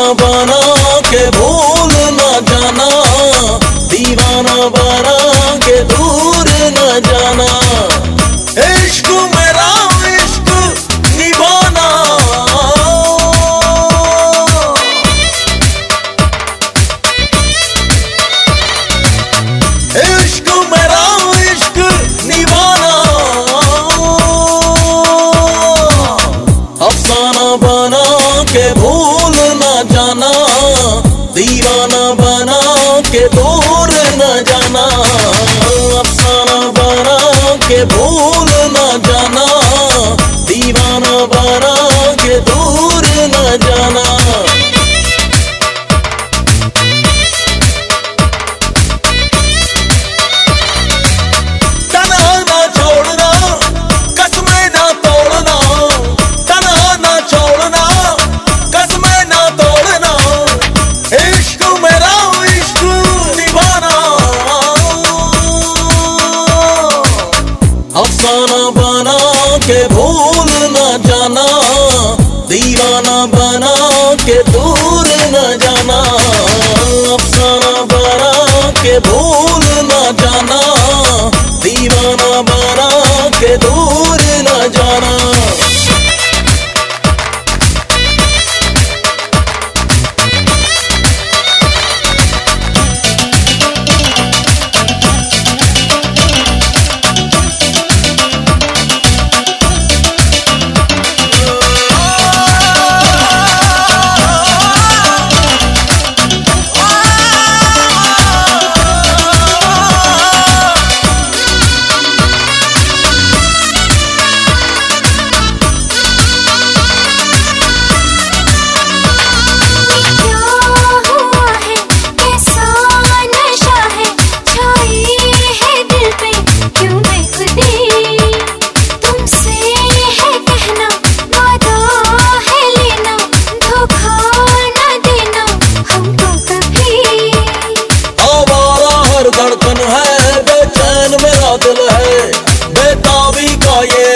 बना के भूल न जाना, दीवाना बना के दूर न जाना। इश्क मेरा इश्क निभाना, इश्क मेरा इश्क निभाना। अफसाना बना के भूल न जाना, दीवाना बना के दूर न जाना। अफसाना बना के भूल न जाना, दीवाना बना के दूर न जाना। तन्हा ना छोड़ना, कसमें ना तोड़ना, तन्हा ना छोड़ना, कसमें ना तोड़ना। इश्क मेरा इश्क निभाना। अफसाना बना के भूल न जाना, दीवाना बना के दूर न जाना। अफसाना बना के भूल न जाना, दीवाना बना के दूर न जाना। धड़कन है बेचैन मेरा दिल है, बेताबी का ये